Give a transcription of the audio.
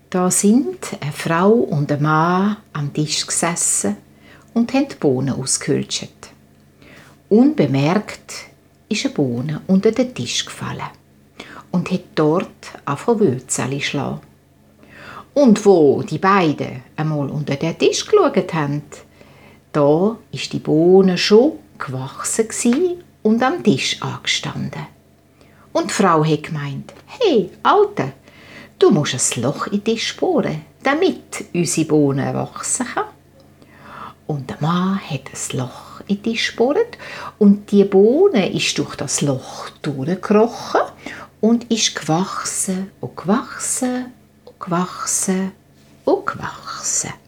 Da sind eine Frau und ein Mann am Tisch gesessen und haben die Bohnen ausgehülscht. Unbemerkt ist eine Bohne unter den Tisch gefallen und hat dort angefangen Wurzeln zu schlagen. Und wo die beiden einmal unter den Tisch geschaut haben, da ist die Bohne schon gewachsen und am Tisch angestanden. Und die Frau hat gemeint: «Hey, Alte, du musst ein Loch in den Tisch bohren, damit unsere Bohne wachsen kann.» Und der Mann hat ein Loch in den Tisch gebohrt und die Bohne ist durch das Loch durchgekrochen und ist gewachsen und gewachsen und gewachsen und gewachsen.